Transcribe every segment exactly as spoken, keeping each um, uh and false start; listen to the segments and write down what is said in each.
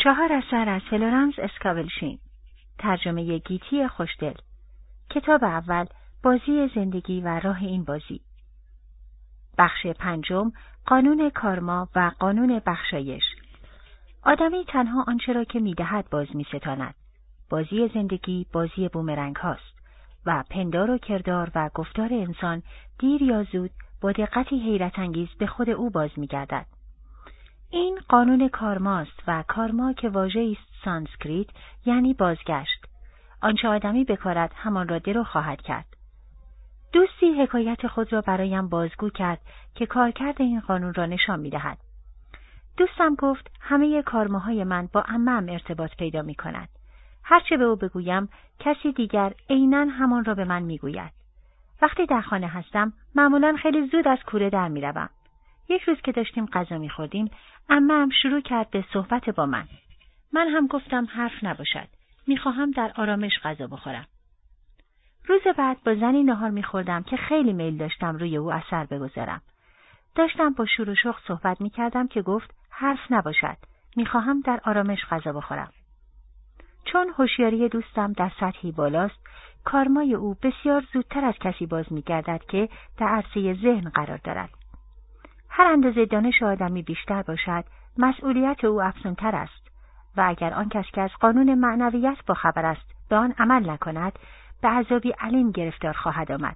چهار اثر از فلورانس اسکاولشین. ترجمه گیتی خوشدل. کتاب اول، بازی زندگی و راه این بازی. بخش پنجم، قانون کارما و قانون بخشایش. آدمی تنها آنچه را که می‌دهد باز می‌ستاند. بازی زندگی بازی بومرنگ هاست و پندار و کردار و گفتار انسان دیر یا زود با دقتی حیرت انگیز به خود او باز می‌گردد. این قانون کارماست و کارما که واژه‌ای است سانسکریت یعنی بازگشت. آنچه آدمی بکارد همان را درو خواهد کرد. دوستی حکایت خود را برایم بازگو کرد که کارکرد این قانون را نشان می‌دهد. دوستم گفت همه کارماهای من با عمم ارتباط پیدا می‌کند. هرچه به او بگویم کسی دیگر عیناً همان را به من می‌گوید. وقتی در خانه هستم معمولاً خیلی زود از کوره در می‌روم. یک روز که داشتیم غذا می‌خوردیم، عمم شروع کرد به صحبت با من. من هم گفتم حرف نباشد. می‌خواهم در آرامش غذا بخورم. روز بعد با زنی نهار می‌خوردم که خیلی میل داشتم روی او اثر بگذارم. داشتم با شور و شوق صحبت می‌کردم که گفت حرف نباشد. می‌خواهم در آرامش غذا بخورم. چون هوشیاری دوستم در سطحی بالاست، کارمای او بسیار زودتر از کسی باز می‌گردد که در عرصه ذهن قرار دارد. هر اندازه دانش آدمی بیشتر باشد، مسئولیت او افزونتر است و اگر آن کس که از قانون معنویت با خبر است به آن عمل نکند، به عذابی علیم گرفتار خواهد آمد.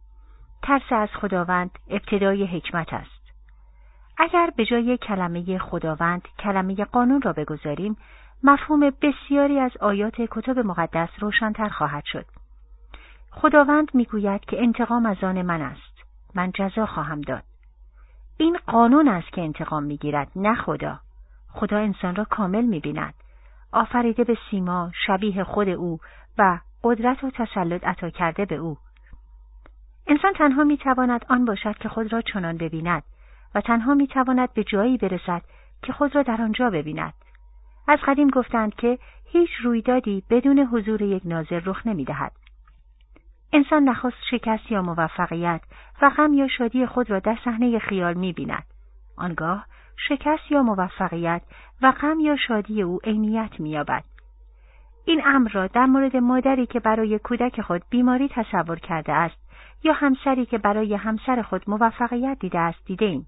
ترس از خداوند ابتدای حکمت است. اگر به جای کلمه خداوند کلمه قانون را بگذاریم، مفهوم بسیاری از آیات کتاب مقدس روشن‌تر خواهد شد. خداوند میگوید که انتقام از آن من است. من جزا خواهم داد. این قانون است که انتقام میگیرد، نه خدا. خدا انسان را کامل میبیند. آفریده به سیما شبیه خود او و قدرت و تسلط عطا کرده به او. انسان تنها میتواند آن باشد که خود را چنان ببیند و تنها میتواند به جایی برسد که خود را در آنجا ببیند. از قدیم گفتند که هیچ رویدادی بدون حضور یک ناظر رخ نمیدهد. انسان نخست شکست یا موفقیت و غم یا شادی خود را در صحنه خیال می‌بیند. آنگاه شکست یا موفقیت و غم یا شادی او عینیت می‌یابد. این امر را در مورد مادری که برای کودک خود بیماری تصور کرده است یا همسری که برای همسر خود موفقیت دیده است دیده‌ایم.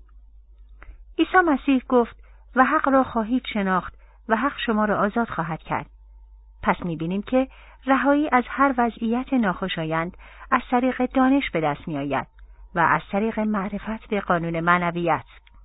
عیسی مسیح گفت و حق را خواهید شناخت و حق شما را آزاد خواهد کرد. پس می‌بینیم که رهایی از هر وضعیت ناخوشایند از طریق دانش به دست می‌آید و از طریق معرفت به قانون معنویت.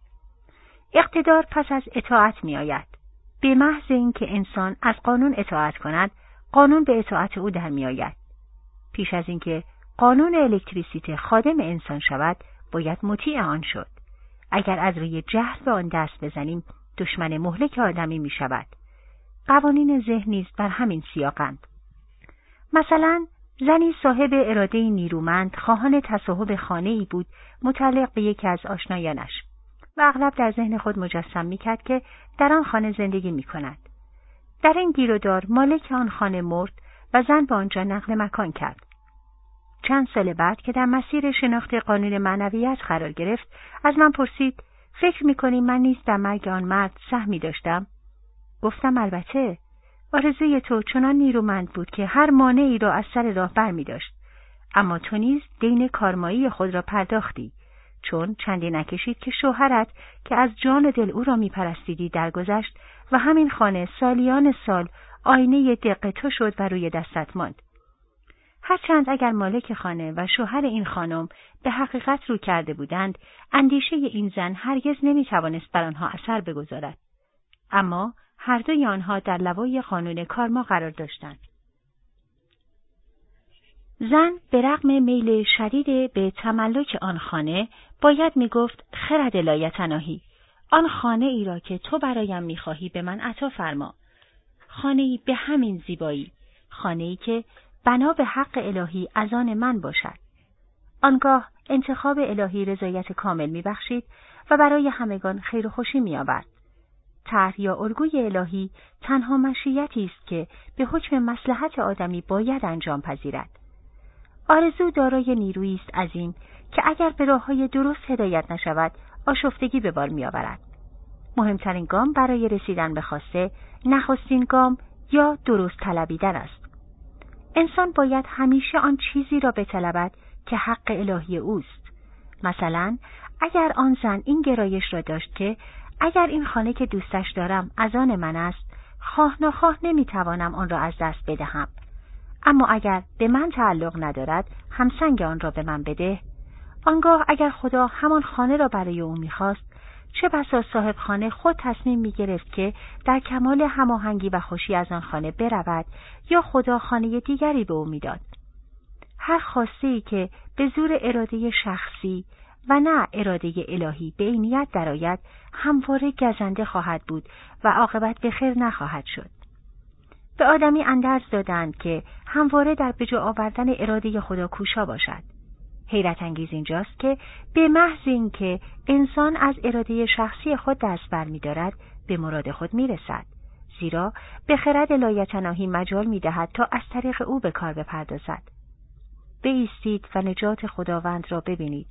اقتدار پس از اطاعت می‌آید. به محض اینکه انسان از قانون اطاعت کند، قانون به اطاعت او در می‌آید. پیش از اینکه قانون الکتریسیته خادم انسان شود، باید مطیع آن شد. اگر از روی جهل به آن دست بزنیم، دشمن مهلک آدمی می‌شود. قوانین ذهن نیز بر همین سیاقند. مثلا زنی صاحب اراده نیرومند خواهان تصاحب خانه‌ای بود متعلق به یکی از آشنایانش و اغلب در ذهن خود مجسم می‌کرد که در آن خانه زندگی می‌کند. در این گیر و دار مالک آن خانه مرد و زن به آنجا نقل مکان کرد. چند سال بعد که در مسیر شناخت قانون معنویت قرار گرفت، از من پرسید فکر می‌کنی من نیز در مرگ آن مرد سهمی داشتم؟ گفتم البته. آرزوی تو چنان نیرومند بود که هر مانعی را از سر راه برمی داشت. اما تو نیز دین کارمایی خود را پرداختی، چون چندی نکشید که شوهرت که از جان و دل او را می پرستیدی درگذشت و همین خانه سالیان سال آینه دق تو شد و روی دستت ماند. هرچند اگر مالک خانه و شوهر این خانم به حقیقت رو کرده بودند، اندیشه این زن هرگز نمی توانست بر آنها اثر بگذارد. اما هر دوی آنها در لوای قانون کارما قرار داشتند. زن به رغم میل شدید به تملک آن خانه باید می گفت خرد لایتناهی، آن خانه ای را که تو برایم می خواهی به من عطا فرما. خانه ای به همین زیبایی، خانه ای که بنا به حق الهی از آن من باشد. آنگاه انتخاب الهی رضایت کامل می بخشید و برای همگان خیر و خوشی می آورد. طرح یا الگوی الهی تنها مشیتی است که به حکم مصلحت آدمی باید انجام پذیرد. آرزو دارای نیرویی است عظیم که اگر به راه‌های درست هدایت نشود، آشفتگی به بار می‌آورد. مهمترین گام برای رسیدن به خواسته نخستین گام یا درست طلبیدن است. انسان باید همیشه آن چیزی را بطلبد که حق الهی اوست. مثلا اگر آن زن این گرایش را داشت که اگر این خانه که دوستش دارم از آن من است، خواه ناخواه نمیتوانم آن را از دست بدهم. اما اگر به من تعلق ندارد، همسنگ آن را به من بده. آنگاه اگر خدا همان خانه را برای او میخواست، چه بسا صاحب خانه خود تصمیم میگرفت که در کمال هماهنگی و خوشی از آن خانه برود یا خدا خانه دیگری به او میداد. هر خواسته‌ای که به زور اراده شخصی و نه اراده الهی به این نیت درآید، همواره گزنده خواهد بود و عاقبت به خیر نخواهد شد. به آدمی اندرز دادند که همواره در بجا آوردن اراده خدا کوشا باشد. حیرت انگیز اینجاست که به محض این که انسان از اراده شخصی خود دست برمی‌دارد، به مراد خود میرسد. زیرا به خرد لایتناهی مجال می‌دهد تا از طریق او به کار بپردازد. بایستید و نجات خداوند را ببینید.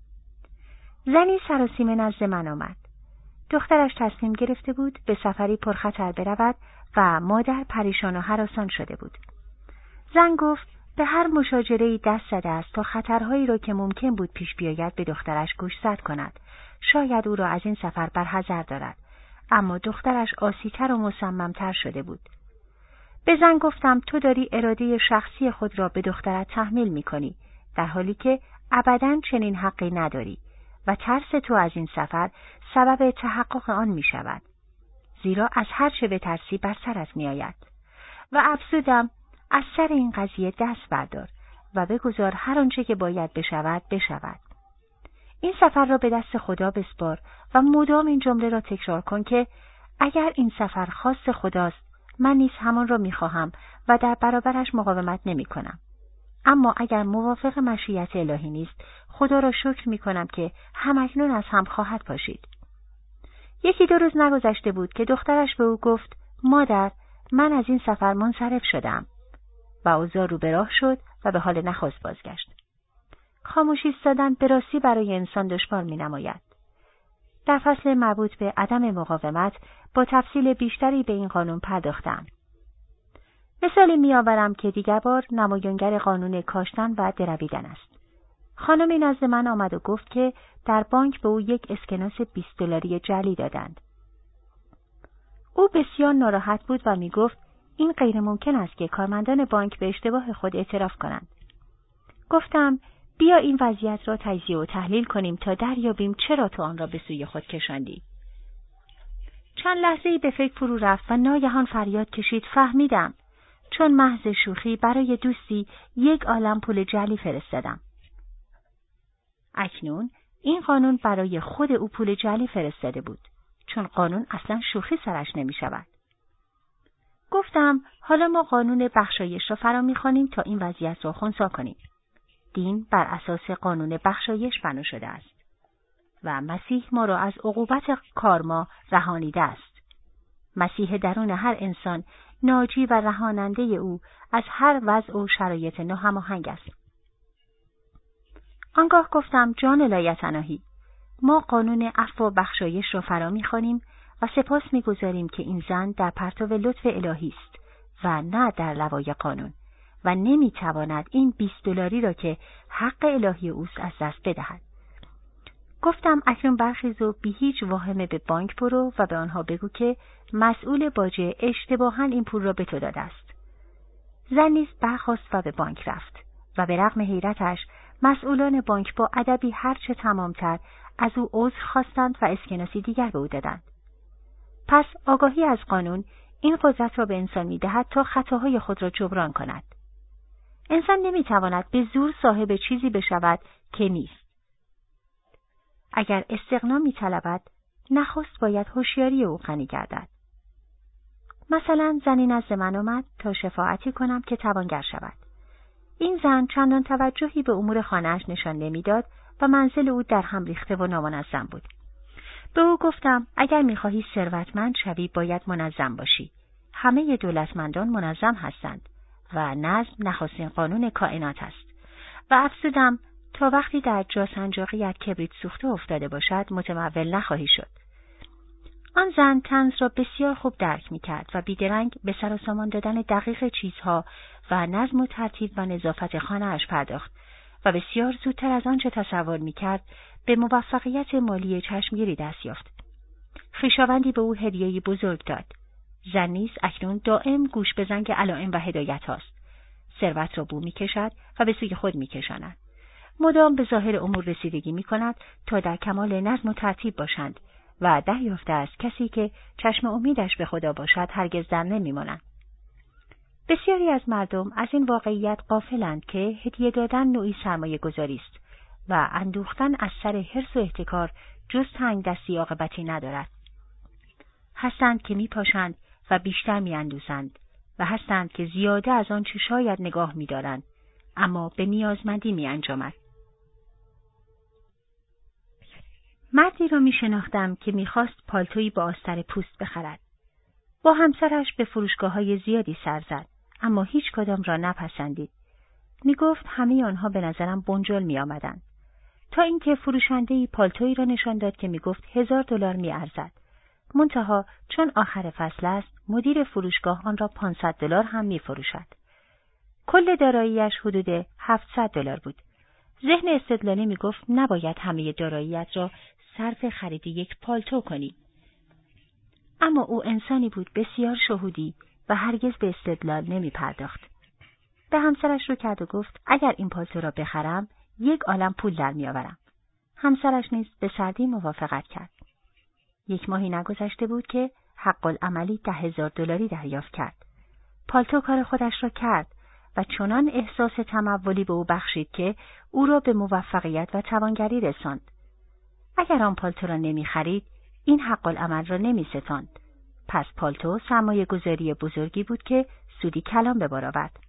زنی سراسیمه نزد من آمد. دخترش تصمیم گرفته بود به سفری پرخطر برود و مادر پریشان و هراسان شده بود. زن گفت به هر مشاجره‌ای دست زده است تا خطرهایی را که ممکن بود پیش بیاید به دخترش گوشزد کند. شاید او را از این سفر برحذر دارد. اما دخترش آسی‌تر و مصمم‌تر شده بود. به زن گفتم تو داری اراده شخصی خود را به دخترت تحمیل می‌کنی، در حالی که ابداً چنین حقی نداری و ترس تو از این سفر سبب تحقق آن می‌شود. زیرا از هر چه به ترسی بر سرت می‌آید. و افزودم از سر این قضیه دست بردار و بگذار هر آنچه که باید بشود بشود. این سفر را به دست خدا بسپار و مدام این جمله را تکرار کن که اگر این سفر خواست خداست، من نیز همان را می‌خواهم و در برابرش مقاومت نمی‌کنم. اما اگر موافق مشیت الهی نیست، خدا را شکر می‌کنم که همکنون از هم خواهد پاشید. یکی دو روز نگذشته بود که دخترش به او گفت مادر، من از این سفر منصرف شدم. و اوضاع رو به راه شد و به حال نخست بازگشت. خاموشی ایستادن به راستی برای انسان دشوار می‌نماید. در فصل مربوط به عدم مقاومت با تفصیل بیشتری به این قانون پرداختم. مثالی می‌آورم که دیگر بار نمایانگر قانون کاشتن و درویدن است. خانمی نزد من آمد و گفت که در بانک به او یک اسکناس بیست دلاری جعلی دادند. او بسیار ناراحت بود و می‌گفت این غیر ممکن است که کارمندان بانک به اشتباه خود اعتراف کنند. گفتم بیا این وضعیت را تجزیه و تحلیل کنیم تا دریابیم چرا تو آن را به سوی خود کشاندی. چند لحظه‌ای به فکر فرو رفت و ناگهان فریاد کشید فهمیدم. چون محض شوخی برای دوستی یک عالم پول جعلی فرستادم. اکنون این قانون برای خود او پول جعلی فرستاده بود. چون قانون اصلا شوخی سرش نمی شود. گفتم حالا ما قانون بخشایش را فرا می‌خوانیم تا این وضعیت را خنثی کنیم. دین بر اساس قانون بخشایش بنا شده است و مسیح ما را از عقوبت کارما رهانیده است. مسیح درون هر انسان ناجی و رهاننده او از هر وضع و شرایط ناهماهنگ است. آنگاه گفتم جان لایتناهی، ما قانون عفو و بخشایش را فرا می‌خوانیم و سپاس می‌گذاریم که این زن در پرتو لطف الهی است و نه در لوای قانون و نمی‌تواند این بیست دلاری را که حق الهی اوست از دست بدهد. گفتم اکنون برخیز و بی هیچ واهمه به بانک برو و به آنها بگو که مسئول باجه اشتباهاً این پول را به تو داده است. زن نیز برخاست و به بانک رفت و به رغم حیرتش مسئولان بانک با ادبی هرچه تمامتر از او عذر خواستند و اسکناسی دیگر به او دادند. پس آگاهی از قانون این قدرت را به انسان می‌دهد تا خطاهای خود را جبران کند. انسان نمی‌تواند به زور صاحب چیزی بشود که نیست. اگر استغنا می‌طلبد، نخست باید هوشیاری او غنی گردد. مثلا زنی نزد من آمد تا شفاعتی کنم که توانگر شود. این زن چندان توجهی به امور خانه‌اش نشان نمی‌داد و منزل او در هم ریخته و نامنظم بود. به او گفتم اگر می‌خواهی ثروتمند شوی باید منظم باشی. همه دولتمندان منظم هستند و نظم نخستین قانون کائنات است. و افزودم تا وقتی در جا سنجاقیت کبریت سوخته افتاده باشد متمول نخواهی شد. آن زن طنز را بسیار خوب درک می‌کرد و بیدرنگ به سر و سامان دادن دقیق چیزها و نظم و ترتیب و نظافت خانه‌اش پرداخت و بسیار زودتر از آنچه تصور می‌کرد به موفقیت مالی چشمگیری دست یافت. خویشاوندی به او هدیه‌ای بزرگ داد. زن نیز اکنون دائم گوش به زنگ علائم و هدایت هاست. ثروت را بو می‌کشد و به سوی خود می‌کشاند. مدام به ظاهر امور رسیدگی می‌کند تا در کمال نظم و ترتیب باشند و دریافته است کسی که چشم امیدش به خدا باشد هرگز در نمی‌ماند. بسیاری از مردم از این واقعیت غافلند که هدیه دادن نوعی سرمایه گذاری است و اندوختن از سر حرص و احتکار جز تنگ دستی عاقبتی ندارد. هستند که میپاشند و بیشتر میاندوزند و هستند که زیاده از آن چه شاید نگاه می‌دارند اما به نیازمندی می‌انجامد. مردی را می‌شناختم که می‌خواست پالتویی با آستر پوست بخرد. با همسرش به فروشگاه‌های زیادی سر زد اما هیچ کدام را نپسندید. می‌گفت همه آنها به نظرم بنجل می‌آمدند. تا اینکه فروشنده‌ای پالتویی را نشان داد که می‌گفت هزار دلار می‌ارزد. منتها چون آخر فصل است مدیر فروشگاه آن را پانصد دلار هم می‌فروشد. کل دارایی‌اش حدود هفتصد دلار بود. ذهن استدلالی می‌گفت نباید همه دارایی‌ات را صرف خرید یک پالتو کنی. اما او انسانی بود بسیار شهودی و هرگز به استدلال نمی پرداخت. به همسرش رو کرد و گفت اگر این پالتو را بخرم یک عالم پول در می آورم. همسرش نیز به سردی موافقت کرد. یک ماهی نگذشته بود که حق العملی ده هزار دلاری دریافت کرد. پالتو کار خودش را کرد و چنان احساس تمولی به او بخشید که او را به موفقیت و توانگری رساند. اگر آن پالتو را نمی خرید این حق العمل را نمی ستاند. پس پالتو سرمایه گذاری بزرگی بود که سودی کلان به بار آورد.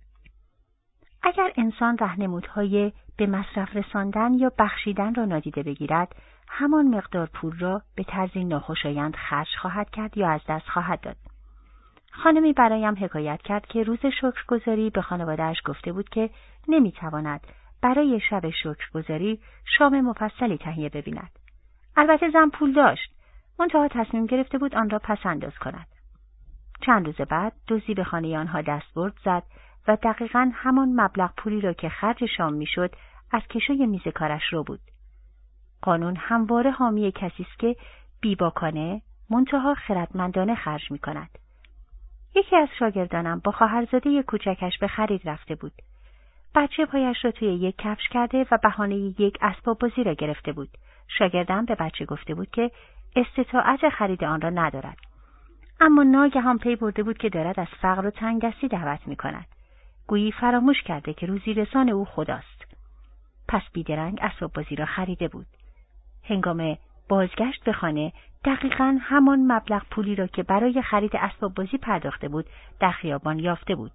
اگر انسان راهنمودهای به مصرف رساندن یا بخشیدن را نادیده بگیرد، همان مقدار پول را به طرزی ناخوشایند خرج خواهد کرد یا از دست خواهد داد. خانمی برایم حکایت کرد که روز شکرگزاری به خانواده‌اش گفته بود که نمی‌تواند برای شب شکرگزاری شام مفصلی تهیه ببیند. البته زن پول داشت، منتها تصمیم گرفته بود آن را پس انداز کند. چند روز بعد دزدی به خانه آنها دستبرد زد و دقیقاً همان مبلغ پولی را که خرج شام میشد از کشوی میز کارش رو بود. قانون همواره حامی کسی است که بیباکانه منتها خردمندانه خرج می‌کند. یکی از شاگردانم با خواهرزاده کوچکش به خرید رفته بود. بچه پایش را توی یک کفش کرده و بهانه یک اسباب بازی را گرفته بود. شاگردم به بچه گفته بود که استطاعت خرید آن را ندارد. اما ناگهان پی برده بود که دارد از فقر و تنگدستی دعوت می‌کند. گویی فراموش کرده که روزی رسان او خداست. پس بیدرنگ اسباب بازی را خریده بود. هنگام بازگشت به خانه دقیقاً همان مبلغ پولی را که برای خرید اسباب بازی پرداخته بود در خیابان یافته بود.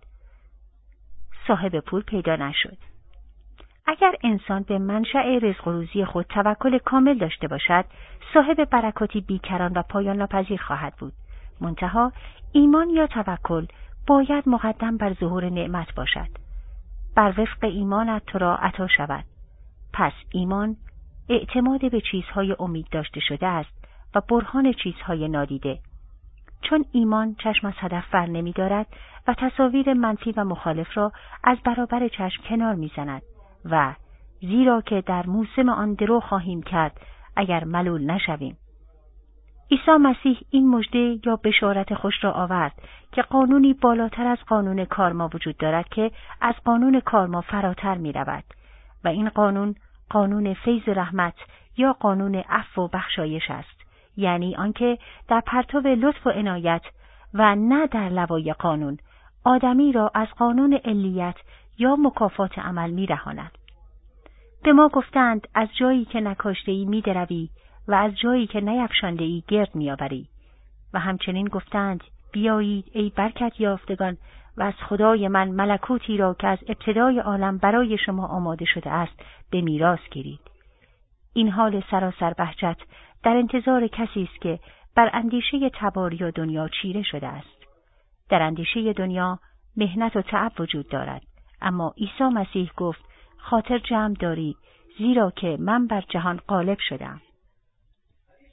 صاحب پول پیدا نشد. اگر انسان به منشأ رزق و روزی خود توکل کامل داشته باشد، صاحب برکاتی بیکران و پایان ناپذیر خواهد بود. منتها ایمان یا توکل باید مقدم بر ظهور نعمت باشد. بر وفق ایمانت تو را عطا شود. پس ایمان اعتماد به چیزهای امید داشته شده است و برهان چیزهای نادیده. چون ایمان چشم از هدف بر نمی دارد و تصاویر منفی و مخالف را از برابر چشم کنار می زند و زیرا که در موسم آن درو خواهیم کرد اگر ملول نشویم. عیسی مسیح این مژده یا بشارت خوش را آورد که قانونی بالاتر از قانون کارما وجود دارد که از قانون کارما فراتر می رود و این قانون قانون فیض و رحمت یا قانون عفو و بخشایش است، یعنی آنکه در پرتو لطف و عنایت و نه در لوای قانون آدمی را از قانون علیت یا مکافات عمل می رهاند. به ما گفتند از جایی که نکاشته‌ای می دروی و از جایی که نیفشانده‌ای گرد می آوری و همچنین گفتند بیایید ای برکت یافتگان و از خدای من ملکوتی را که از ابتدای عالم برای شما آماده شده است به میراث گیرید. این حال سراسر بهجت در انتظار کسی است که بر اندیشه تباری و دنیا چیره شده است. در اندیشه دنیا مهنت و تعب وجود دارد، اما عیسی مسیح گفت خاطر جمع داری زیرا که من بر جهان غالب شدم.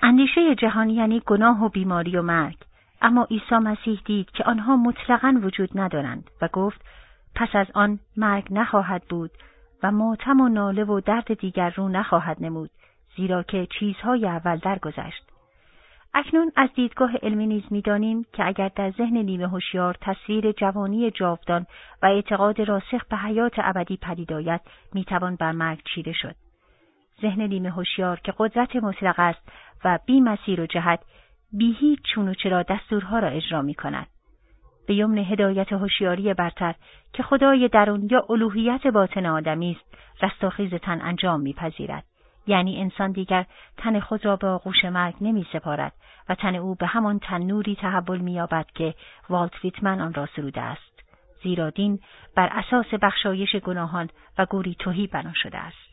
اندیشه جهان یعنی گناه و بیماری و مرگ، اما عیسی مسیح دید که آنها مطلقاً وجود ندارند و گفت پس از آن مرگ نخواهد بود و ماتم و ناله و درد دیگر رو نخواهد نمود، زیرا که چیزهای اول درگذشت. اکنون از دیدگاه علمی نیز می‌دانیم که اگر در ذهن نیمه هوشیار تصویر جوانی جاودان و اعتقاد راسخ به حیات ابدی پدید آید، می‌توان بر مرگ چیره شد. ذهن نیمه هوشیار که قدرت مطلق است و بی مسیر و جهت، بی هیچ چون و چرا دستورها را اجرا می‌کند. به یمن هدایت هوشیاری برتر که خدای درون یا الوهیت باطن آدمی است، رستاخیز تن انجام می‌پذیرد. یعنی انسان دیگر تن خود را به آغوش مرگ نمی سپارد و تن او به همان تنوری تحول می یابد که والت ویتمن آن را سروده است. زیرا دین بر اساس بخشایش گناهان و گوری تهی بنا شده است.